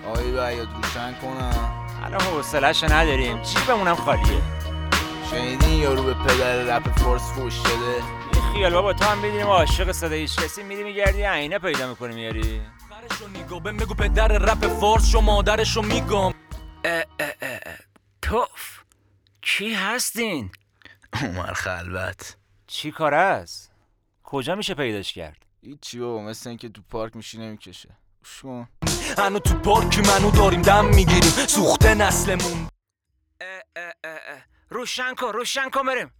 آقای باید روشن کنم. الان حوصله‌شو نداریم، جیبمونم خالیه. شنیدین یارو به پدر رپ فارس فوش داده؟ این خیال بابا، تو هم بدونیم عاشق صدای هیچ کسی میری میگردی عینه پیدا میکنی میاری. خرشو نگاه بهم بگو پدر رپ فارس شو مادرشو میگم. توف کی هستین؟ عمر خلوت. چی کار است؟ کجا میشه پیداش کرد؟ هیچی بابا، مثل اینکه تو پارک میشینه میکشه. گوش کن. هنو تو پارک منو داریم دم میگیریم، سوخته نسلمون. روشن کن بریم.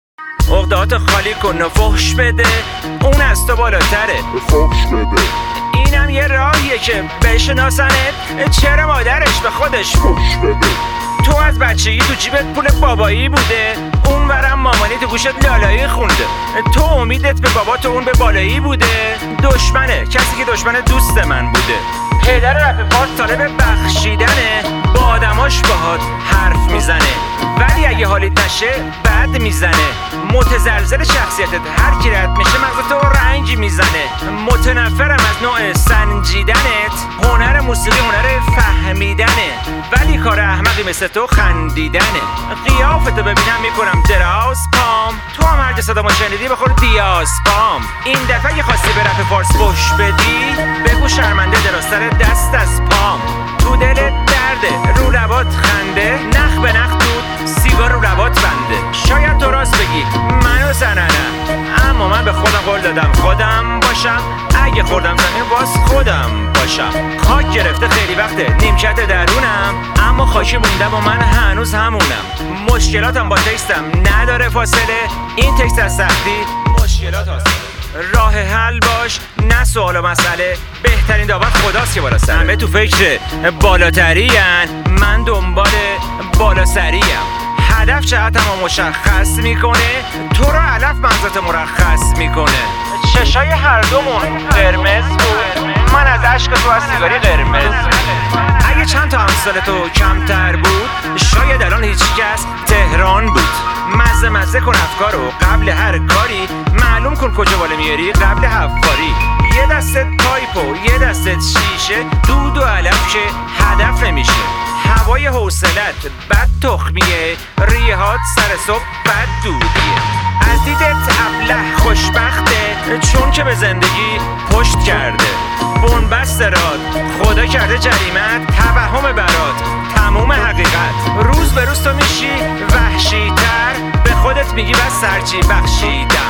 عقدهاتو خالی کن و فحش بده، اون از تو بالاتره. فحش بده. اینم یه راهیه که بشناسنت، چرا مادرش به خودش فحش بده. تو از بچگی تو جیبت پول بابایی بوده، اون ورم مامانی تو گوشت لالایی خونده. تو امیدت به بابا، تو اون به بالایی بوده. دشمنه کسی که دشمن دوست من بوده. پدر رپ فارس طالب بخشیدنه، با آدماش باهات حرف میزنه، ولی اگه حالیت نشه بد میزنه. متزلزل شخصیتت هر کی رد میشه مغز تو رنگ میزنه. متنفرم از نوع سنجیدنت، هنر موسیقی هنر فهمیدنه، ولی کار احمقی مثل تو خندیدنه. قیافتو ببینم میکنم دراز پام، تو هم هرگه صدامو شنیدی بخور دیاز پام. این دفعه اگه خواستی به رپ فارس فحش بدی، بگو شرمنده دراستر دست از پام. تو دلت درده، رو لبات خنده، نخ به نخ دود، سیگار رو لبات بنده. شاید تو راست بگی منو زننم، اما من به خودم قول دادم خودم باشم. اگه خوردم زمین باز خودم باشم. خاک گرفته خیلی وقته نیمکت درونم، اما خاکی موندم و من هنوز همونم. مشکلاتم با تکستم نداره فاصله، این تکست از سختی مشکلات حاصله. راه حل باش نه سوال و مسئله، بهترین داور خداست که بالا سره. همه تو فکر بالاترین، من دنبال بالا سریم. هدف جهتمو مشخص میکنه، تو رو علف مغزت مرخص میکنه. چشای هر دومون قرمز بود، من از عشق تو از سیگاری قرمز. اگه چند تا امثال تو کمتر بود، شاید الان هیچ کس تهران بود. مزه کن افکارو قبل هر کاری، معلوم کن کجا بالا میاری قبل حفاری. یه دستت پایپ و یه دستت شیشه، دود و علف که هدف نمیشه. هوای حوصلت بد تخمیه، ریهات سر صبح بد دودیه. از دیدت ابله خوشبخته، چون که به زندگی پشت کرده. بنبست راد خدا کرده جریمت، توهم برات تموم حقیقت. روز به روز تو میشی وحشی تر، به خودت میگی بس سرچی بخشیدم.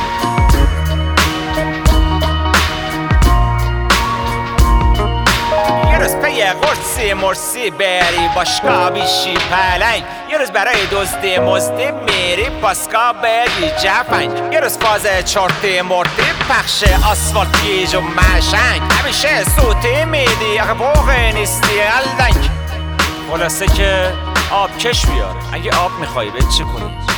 یه روز پی قرصی مرسی بری باشگاه بیشی پلنگ، یه روز برای دزدی مزدی میری پاسگاه بری جفنگ. یه روز فاز چرتی مرتی پخش آسفالت گیج و مشنگ، همیشه صوتی میدی آخه بوقه نیستی الدنگ. خلاصه که آب کش بیار، اگه آب میخوایی به چه کنی؟